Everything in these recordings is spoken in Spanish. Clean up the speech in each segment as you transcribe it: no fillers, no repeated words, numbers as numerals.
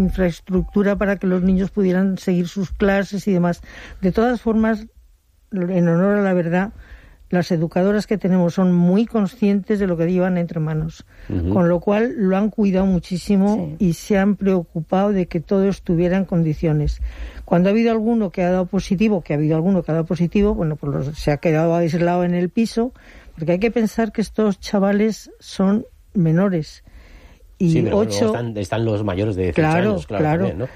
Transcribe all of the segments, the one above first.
infraestructura para que los niños pudieran seguir sus clases y demás. De todas formas, en honor a la verdad, las educadoras que tenemos son muy conscientes de lo que llevan entre manos, con lo cual lo han cuidado muchísimo y se han preocupado de que todo estuviera en condiciones. Cuando ha habido alguno que ha dado positivo, bueno, pues se ha quedado aislado en el piso, porque hay que pensar que estos chavales son menores. Y sí, pero están los mayores de 18 años, claro. También, ¿no?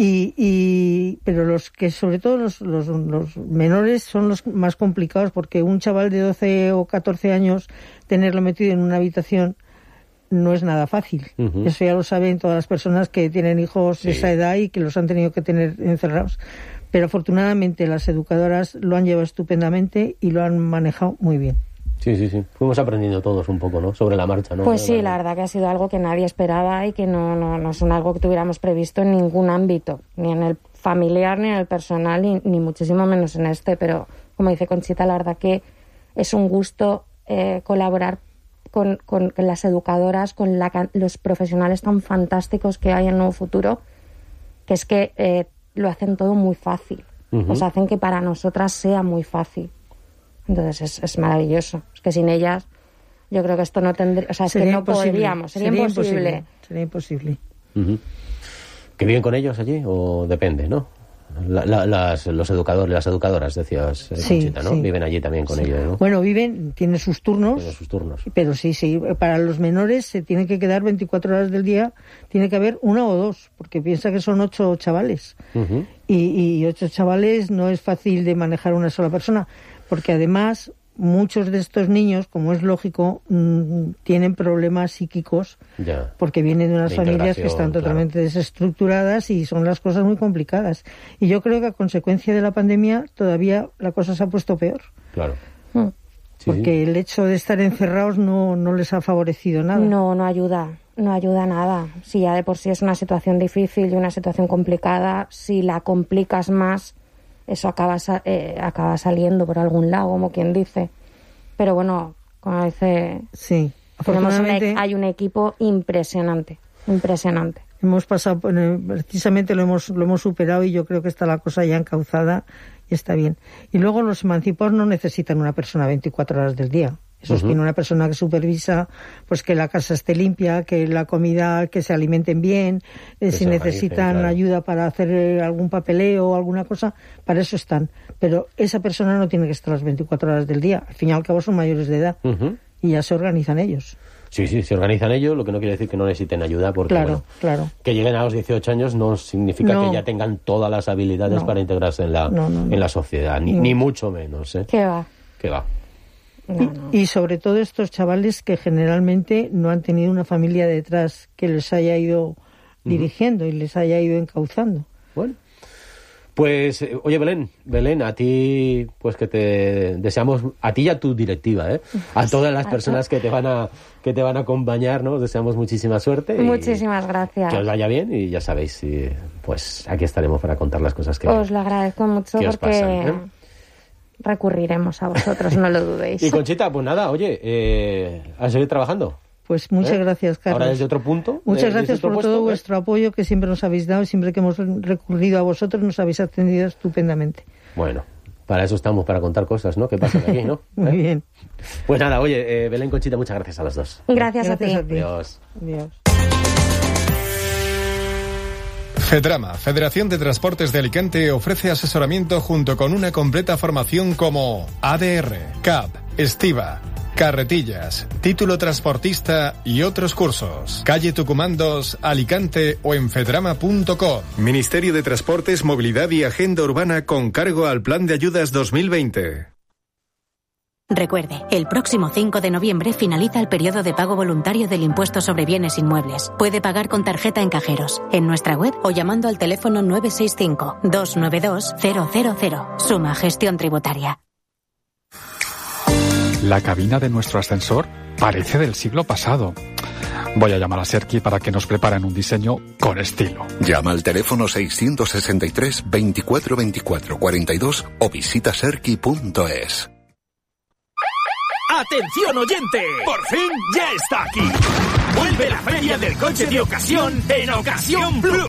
Pero los que, sobre todo los menores, son los más complicados, porque un chaval de 12 o 14 años, tenerlo metido en una habitación no es nada fácil. Eso ya lo saben todas las personas que tienen hijos de esa edad y que los han tenido que tener encerrados. Pero afortunadamente las educadoras lo han llevado estupendamente y lo han manejado muy bien. Sí. Fuimos aprendiendo todos un poco, ¿no? Sobre la marcha, ¿no? Pues sí, la verdad que ha sido algo que nadie esperaba y que no es algo que tuviéramos previsto en ningún ámbito, ni en el familiar, ni en el personal, ni muchísimo menos en este. Pero, como dice Conchita, la verdad que es un gusto colaborar con las educadoras, con los profesionales tan fantásticos que hay en Nuevo Futuro, que es que lo hacen todo muy fácil. O sea, hacen que para nosotras sea muy fácil. Entonces es maravilloso. Es que sin ellas yo creo que esto no tendría... O sea, es que no podríamos. Sería imposible. Sería imposible. ¿Que viven con ellos allí? ¿O depende, no? Los educadores, las educadoras, decías, Conchita, ¿no? Sí. Viven allí también con ellos, ¿no? Bueno, tienen sus turnos. Pero sí, para los menores se tiene que quedar 24 horas del día, tiene que haber 1 o 2, porque piensa que son 8 chavales. Y 8 chavales no es fácil de manejar una sola persona, porque además muchos de estos niños, como es lógico, tienen problemas psíquicos, porque vienen de unas familias que están totalmente desestructuradas y son las cosas muy complicadas. Y yo creo que a consecuencia de la pandemia todavía la cosa se ha puesto peor. Claro. Porque el hecho de estar encerrados no les ha favorecido nada. No ayuda nada. Si ya de por sí es una situación difícil y una situación complicada, si la complicas más, eso acaba saliendo por algún lado, como quien dice. Pero bueno, como dice... Sí, afortunadamente... hay un equipo impresionante. Hemos pasado, precisamente lo hemos superado y yo creo que está la cosa ya encauzada y está bien. Y luego los emancipados no necesitan una persona 24 horas del día. Eso tiene una persona que supervisa, pues que la casa esté limpia, que la comida, que se alimenten bien, si necesitan ayuda para hacer algún papeleo o alguna cosa, para eso están. Pero esa persona no tiene que estar las 24 horas del día. Al fin y al cabo son mayores de edad y ya se organizan ellos. Sí, se organizan ellos, lo que no quiere decir que no necesiten ayuda, porque claro. Que lleguen a los 18 años no significa que ya tengan todas las habilidades para integrarse en la sociedad, ni mucho menos. ¿Qué va? Y sobre todo estos chavales que generalmente no han tenido una familia detrás que les haya ido dirigiendo y les haya ido encauzando. Bueno, pues oye Belén, a ti pues que te deseamos, a ti y a tu directiva, a todas las personas que te van a acompañar, ¿no? Os deseamos muchísima suerte. Muchísimas gracias. Que os vaya bien y ya sabéis, pues aquí estaremos para contar las cosas que os lo agradezco mucho porque pasan, recurriremos a vosotros, no lo dudéis. Y Conchita, pues nada, oye, a seguir trabajando. Pues muchas gracias, Carlos. Ahora desde otro punto. Muchas gracias por todo vuestro apoyo que siempre nos habéis dado y siempre que hemos recurrido a vosotros nos habéis atendido estupendamente. Bueno, para eso estamos, para contar cosas, ¿no? Que pasan aquí, ¿no? Muy bien. Pues nada, oye, Belén, Conchita, muchas gracias a las dos. Gracias a ti. Adiós. FEDRAMA, Federación de Transportes de Alicante, ofrece asesoramiento junto con una completa formación como ADR, CAP, Estiva, carretillas, título transportista y otros cursos. Calle Tucumán 2, Alicante o en fedrama.com. Ministerio de Transportes, Movilidad y Agenda Urbana con cargo al Plan de Ayudas 2020. Recuerde, el próximo 5 de noviembre finaliza el periodo de pago voluntario del impuesto sobre bienes inmuebles. Puede pagar con tarjeta en cajeros, en nuestra web o llamando al teléfono 965-292-000. Suma Gestión Tributaria. La cabina de nuestro ascensor parece del siglo pasado. Voy a llamar a Serki para que nos preparen un diseño con estilo. Llama al teléfono 663 24 24 42 o visita serki.es. ¡Atención oyente! ¡Por fin ya está aquí! ¡Vuelve la feria del coche de ocasión en Ocasión Plus!